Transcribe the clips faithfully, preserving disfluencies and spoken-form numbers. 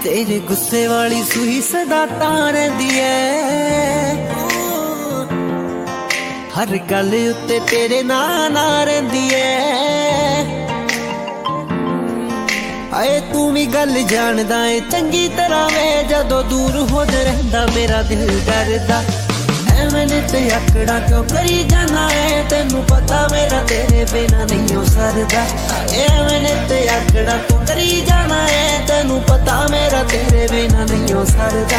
तेरे गुस्से वाली सूही सदा तार दिए हर गल उत्ते तेरे ना ना रहिंदी ऐ आए तू भी गल जानदा है चंगी तरह वे जदों दूर हो रहिंदा मेरा दिल डरदा मैंने ते आकड़ा क्यों करी जाना है तेनू पता मेरा तेरे बिना नहीं हो सरदा मैंने ते आकड़ा क्यों करी जाना है तेनू पता मेरा तेरे बिना नहीं हो सरदा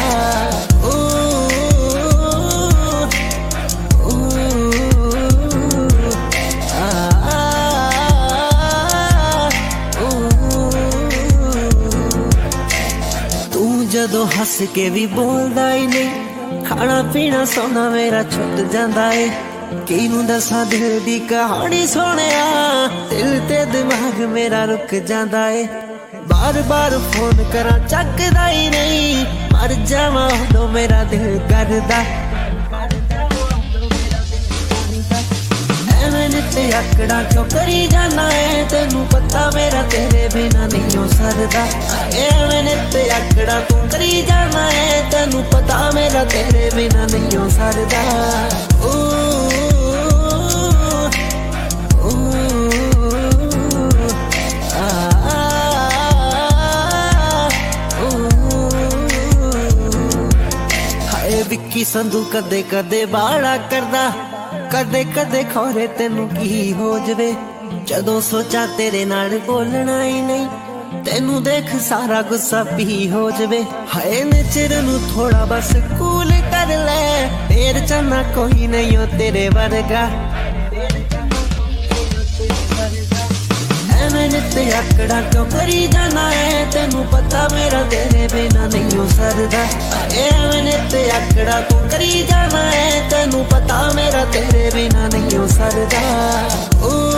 तू जदों हस के भी बोलदा ही नहीं खाना पीना सोना मेरा छुट जांदा है किनू दसा दिल दी कहानी सोनिया दिल ते दिमाग मेरा रुक जांदा है बार बार फोन करा चकदा ही नहीं मर जावां उदों मेरा दिल करदा मैंने ते आकड़ा क्यों करी जाना है तेनू पता मेरा तेरे बिना नहीं हो सरदा मैंने ते आकड़ा क्यों करी जाना है तेनू पता मेरा तेरे बिना नहीं हो सरदा हाय विक्की संधू कदे कदे बाड़ा करदा कदे कदे खोरे तेनू की हो जवे जदों सोचा तेरे नाल बोलना ही नहीं तेनू देख सारा गुस्सा पी हो जवे हाय नेचर नू थोड़ा बस कूल कर ले तेरे चन्ना कोई नहीं हो तेरे वर्गा मैंने ते आकड़ा क्यों करी जाना है तेनू पता मेरा तेरे बिना नहीं हो सरदा मैंने ते आकड़ा क्यों करी जाना है तेनू पता मेरा तेरे बिना नहीं हो सरदा।